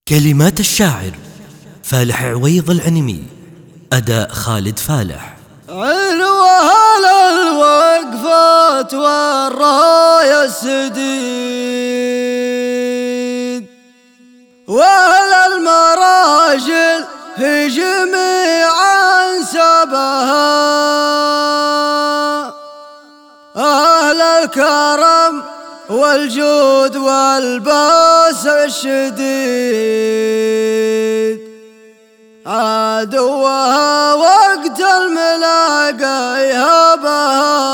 كلمات الشاعر فالح عويض العنمي، أداء خالد فالح. علوها للوقفات والراية السديد، وأهل المراجل في جميع أنسابها، أهل الكرم والجود والباس الشديد، عدوها وقت الملاقى يهابها،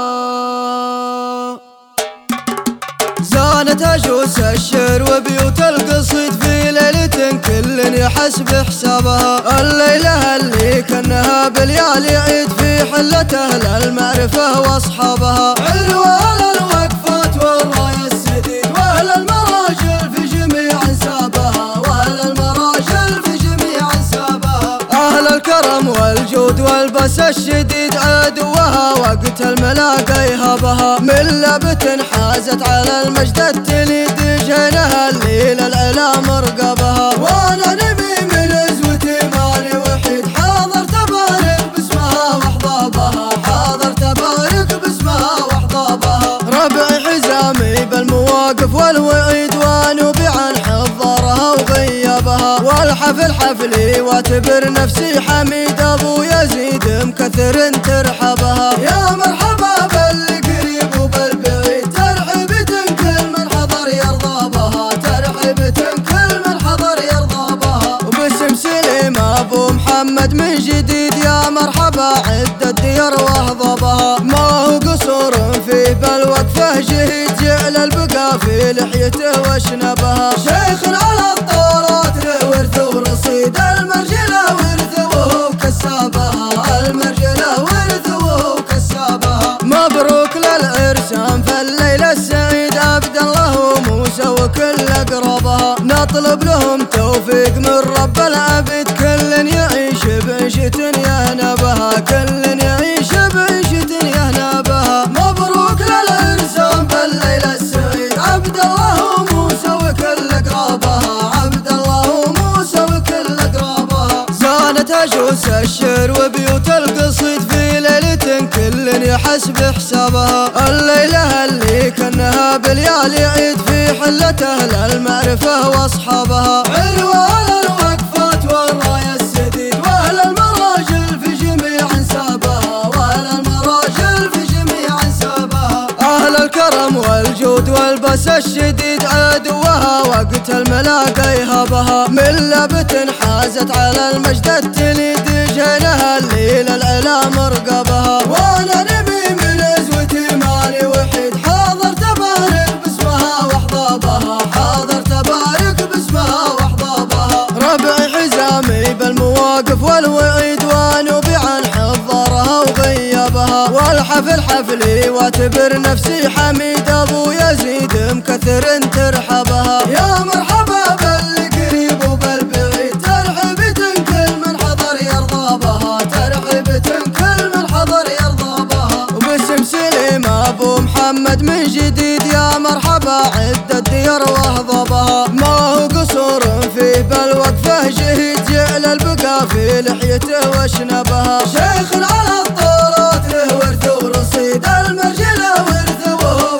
زانت أجوس الشعر وبيوت القصيد في ليلة كل يحسب حسابها، الليلة اللي كانها بالليالي عيد في حلة أهل المعرفة وأصحابها، علوها للوقفات والراية السديد، وأهل المراجل في جميع أنسابها، وأهل المراجل في جميع أنسابها، أهل الكرم والجود والبس الشديد، عدوها وقت الملاقى يهابها، من لبة حازت على المجد التليد، جينها الليل العلا مرقبها، وانا نبي من عزوتي ماني وحيد، حاضر تبارك باسمها واحضابها، حاضر تبارك باسمها واحضابها، ربعي حزامي بالمواقف والوعيد، وانوبي عن حضارها وغيابها، والحفل حفلي واعتبر نفسي حميد، ابو يزيد مكثر ترحبها، يا مرحبا بالقريب وبالبعيد، ترحبي كل من حضر يرضى بها، ترحبي كل من حضر يرضى بها، وباسم سليم ابو محمد من جديد، يا مرحبا عد الديار واهضبها، ما هو قصور في بالوقفه جهيد، جعل البقى في لحيته واشنبها، شيخ على الطورات له ورث ورصيد، المرجله ورث وهو كسابها، المرجله ورث وهو كسابها، مبروك للعرسان في الليل السعيد، عبد الله وموسى وكل اقربها، نطلب لهم توفيق من رب العبيد، كل يعيش بعيشة يهنبها، كل يعيش بعيشة يهنبها، مبروك للعرسان في الليل السعيد، عبد الله وموسى وكل اقربها، عبد الله وموسى وكل اقربها، زانت أجوس الشعر وبيوت القصيد في ليلة كل يحسب حسابها، الليلة اللي كانها بالليالي عيد في حلة أهل المعرفة وأصحابها، علوها للوقفات والراية السديد، وأهل المراجل في جميع أنسابها، وأهل المراجل في جميع أنسابها، أهل الكرم والجود والبس الشديد، عدوها وقت الملاقى يهابها، من لبة حازت على المجد التليد، جينها الليل العلا مرقبها، وانا نبي من عزوتي ماني وحيد، حاضر تبارك باسمها واحضابها، حاضر تبارك باسمها واحضابها، ربعي حزامي بالمواقف والوعيد، وانوبي عن حضارها وغيابها، والحفل حفلي واعتبر نفسي حميد، ابو يزيد مكثر ترحبها، يا مرحبا بالقريب وبالبعيد، ترحبي كل من حضر يرضى بها، ترحبي كل من حضر يرضى بها، وباسم سليم ابو محمد من جديد، يا مرحبا عد الديار واهضبها، ما هو قصور في بالوقفه جهيد، جعل البقى في لحيته واشنبها، شيخ على الطورات له ورث ورصيد، المرجله ورث وهو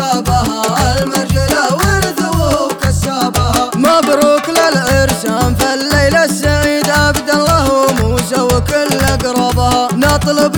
كسابها، المرجله ورث وهو كسابها، مبروك للعرسان في الليل السعيد، عبد الله وموسى وكل اقربها، نطلب